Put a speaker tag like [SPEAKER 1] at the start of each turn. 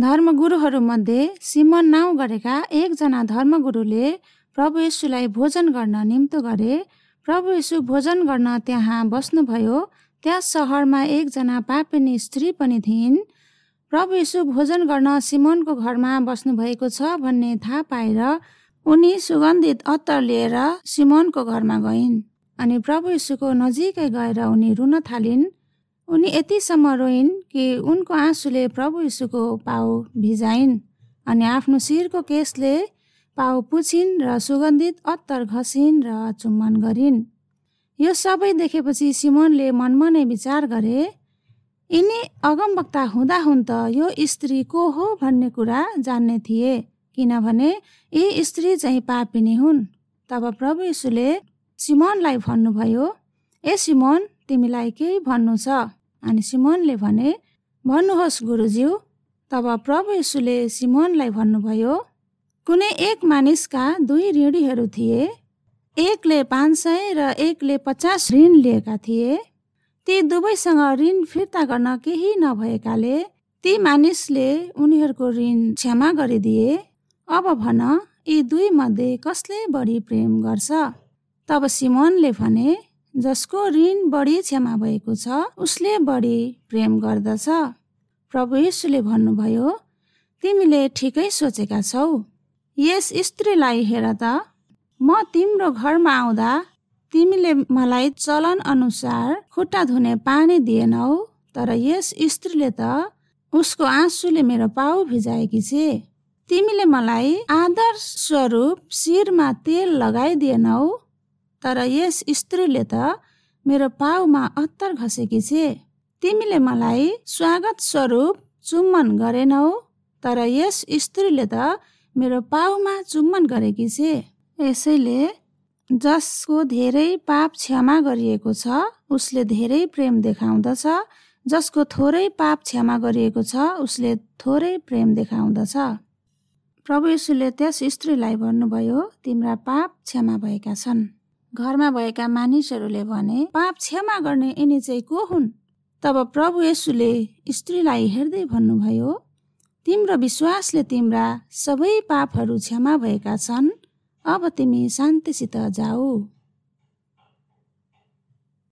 [SPEAKER 1] धर्मगुरुहरूमध्ये Simon नाउँ गरेका एकजना धर्मगुरुले प्रभु येशूलाई भोजन गर्न निम्तो गरे। प्रभु येशू भोजन गर्न त्यहाँ बस्नुभयो। त्यस सहरमा एकजना पापिनी स्त्री पनि थिइन्। प्रभु येशू भोजन गर्न सिमोनको घरमा बस्नुभएको छ भन्ने थाहा पाएर उनी सुगन्धित अत्तर लिएर सिमोनको घरमा गइन्। अनि प्रभु येशूको नजिकै गएर उनी रुन थालिन्। उनी यतिसम्म रोइन् कि उनको आँसुले प्रभु येशूको पाउ भिजाइन् अनि आफ्नो शिरको केशले पाउ पुछिन् र सुगन्धित अत्तर घसिन् र चुम्बन गरिन्। यो सबै देखेपछि सिमोनले मनमा नै विचार गरे, यिनी अगमवक्ता हुँदाहुँ त यो स्त्री को हो भन्ने कुरा जान्ने थिए, किनभने यी स्त्री चाहिँ पापिनी हुन्। तब प्रभु येशूले सिमोनलाई भन्नुभयो, ए सिमोन, तिमीलाई केही भन्नु छ? अनि सिमोनले भने, भन्नुहोस् गुरुज्यू। तब प्रभु येशूले सिमोनलाई भन्नुभयो, कुनै एक मानिसका 2 ऋणीहरू थिए। एकले 500 र एकले 50 ऋण लिएका थिए। ती दुवैसँग ऋण फिर्ता गर्न केही नभएकाले ती मानिसले उनीहरूको ऋण क्षमा गरिदिए। अब भन, यी 2 मध्ये कसले बढी प्रेम गर्छ? तब सिमोनले भने, जसको ऋण बढी क्षमा भएको छ उसले बढी प्रेम गर्दछ। प्रभु येशूले भन्नुभयो, तिमीले ठिकै सोचेका छौ। यस स्त्रीलाई हेर त, म तिम्रो घरमा आउँदा तिमीले मलाई चलन अनुसार खुट्टा धुने पानी दिएनौ, तर यस स्त्रीले त उसको आँसुले मेरो पाउ भिजाएकी छे। तिमीले मलाई आदर स्वरूप शिरमा तेल लगाइदिएनौ, तर यस स्त्रीले त मेरो पाउमा अत्तर घसेकी छे। तिमीले मलाई स्वागत स्वरूप चुम्बन गरेनौ, तर यस स्त्रीले त मेरो पाउमा चुम्बन गरेकी छे। यसैले जसको धेरै पाप क्षमा गरिएको छ उसले धेरै प्रेम देखाउँदछ, जसको थोरै पाप क्षमा गरिएको छ उसले थोरै प्रेम देखाउँदछ। प्रभु येशूले त्यस स्त्रीलाई भन्नुभयो, तिम्रा पाप क्षमा भएका छन्। घरमा भएका मानिसहरूले भने, पाप क्षमा गर्ने यिनी चाहिँ को हुन्? तब प्रभु येशूले स्त्रीलाई हेर्दै भन्नुभयो, तिम्रो विश्वासले तिम्रा सबै पापहरू क्षमा भएका छन्। अब तिमी शान्तिसित जाऊ।